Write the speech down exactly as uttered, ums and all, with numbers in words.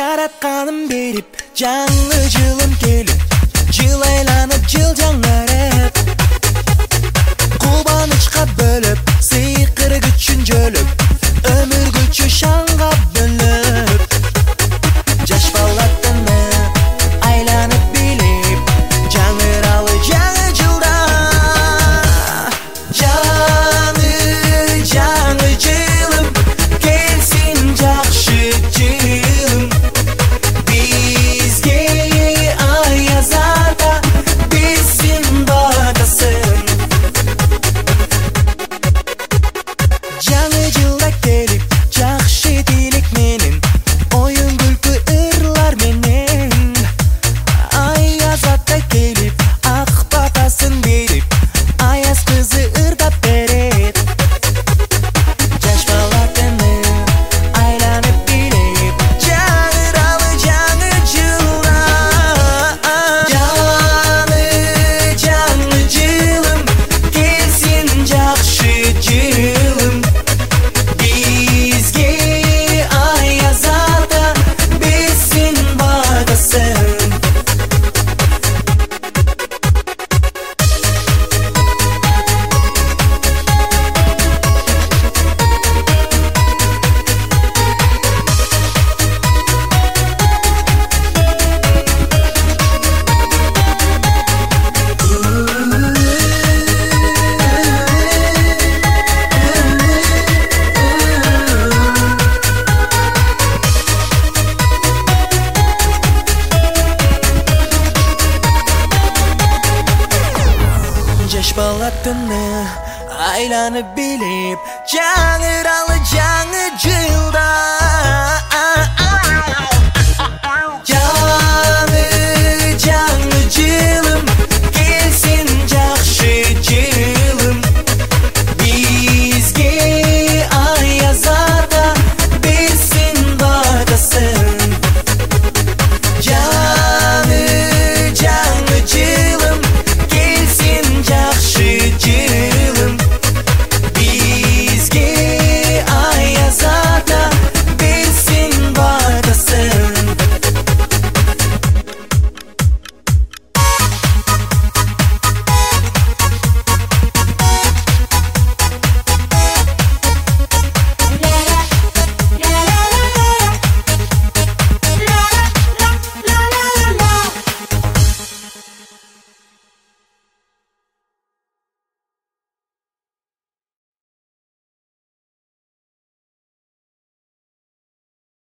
жаратканым берип, жаңы жылым келип, жыл айланып, жыл жаңарып, кубанычка бөлөп, сыйкыр күчүн жөлөп, өмүр күчү шаңга бөлөп, жаш балаттыны айланып билип, жаңыралы жаңы жылда. Жаңы жаңы жылым келсин, жакшы жылым, бизге аяз ата билсин батасын. Жаңы жылда келип, жакшы тилек менен, оюн күлкү ырлар менен, аяз ата келип, ак батасын берип, аяз кызы ырдап берет. Жаш балатыны айланып билип, жаңыралы жаңы жылда. Жаңы жаңы жылым келсин, жакшы жылым, бизге аяз ата билсин батасын. Жаш балаттыны айланып билип, жаңыралы жаңы